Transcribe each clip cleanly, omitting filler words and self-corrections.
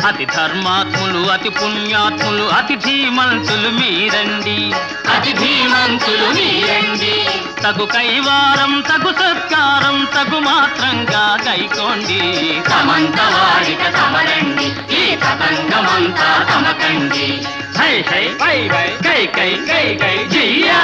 అతి ధర్మాత్ములు అతి పుణ్యాత్ములు అతి ధీమంతులు మీరండి, అతి ధీమంతులు మీరండి. తగు కైవారం తగు సత్కారం తగు మాత్రంగా కైకోండి. తమంత వాడిక తమరండి, ఈ తతంగమంతా తమకండి. హై హై వై వై కై కై కై కై జియా.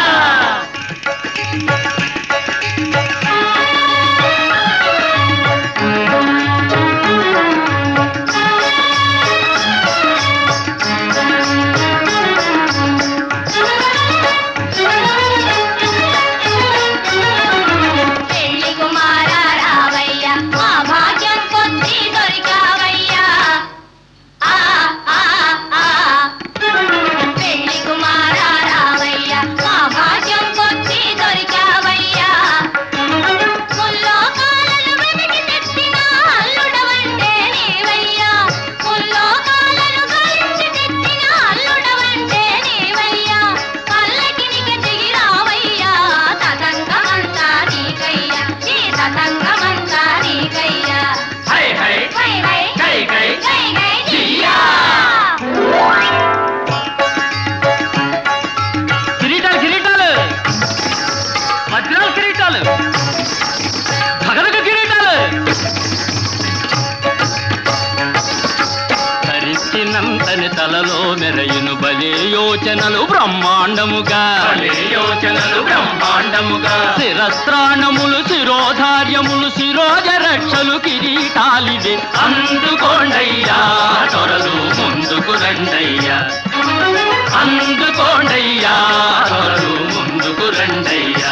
ధరించినంతని తలలో మెరయును బలే యోచనలు బ్రహ్మాండముగా, యోచనలు బ్రహ్మాండముగా. శిరస్త్రాణములు శిరోధార్యములు శిరోజ రక్షలు కిరీటాలివే. అందుకోండయ్యా త్వరలు ముందుకు రండయ్యా, అందుకోండయ్యా త్వరలు ముందుకు రండయ్యా.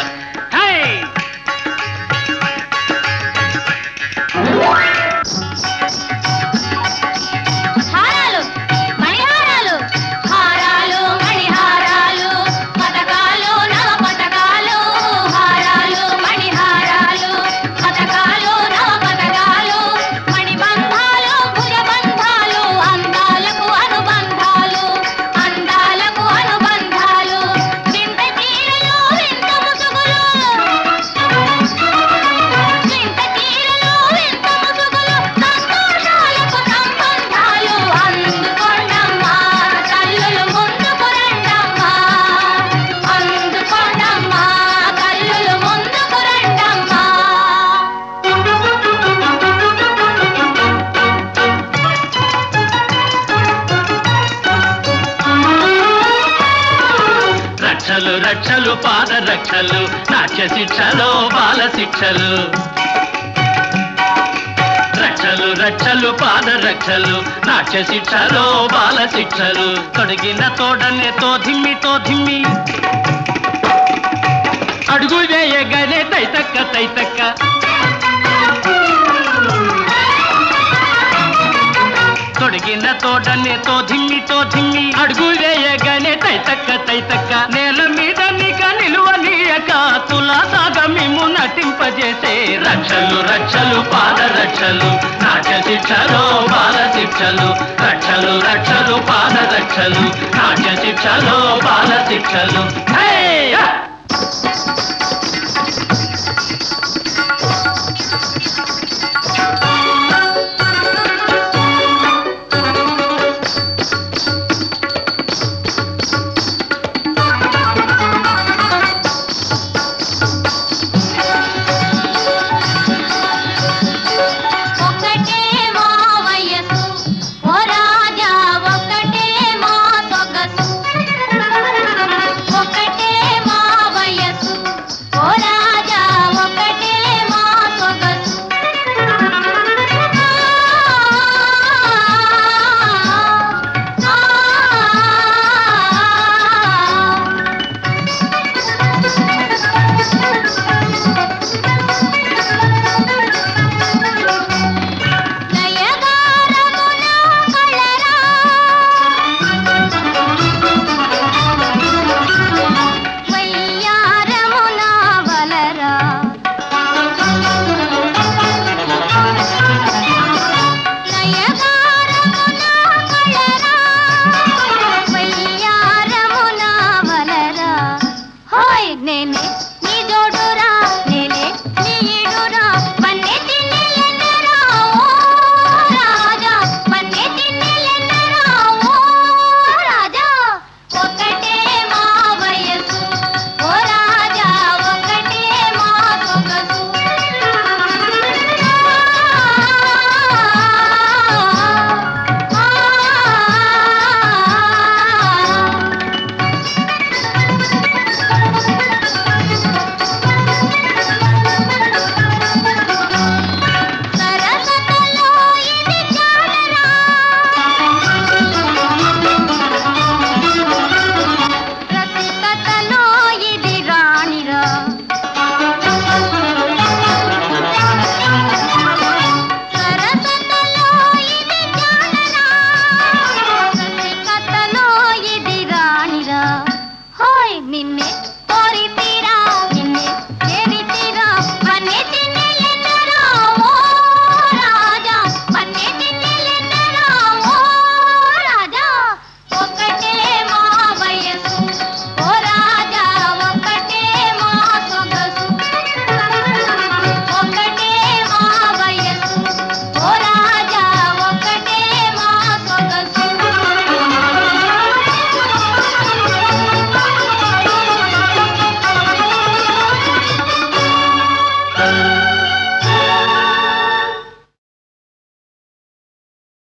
రక్షలు రక్షలు పాద రక్షలు నాట్య శిక్షలు బాల శిక్షలు. రక్షలు రక్షలు పాద రక్షలు నాట్య శిక్షలు బాల శిక్షలు. తొడిగిన తోడనే తోధిమ్మి అడుగు వేయగానే తైతక్క తైతక్క. తొడిగిన తోడనే తోధిమ్మి అడుగు వేయగానే తైతక్క తైతక్క. నేల మీద నిక నిలువనీయక తులా సాగమిము నటింపజేసే. రక్షలు రక్షలు పాద రక్షలు నాట్య శిక్షలు బాల శిక్షలు. రక్షలు రక్షలు పాద రక్షలు నాట్య శిక్షలు బాల శిక్షలు.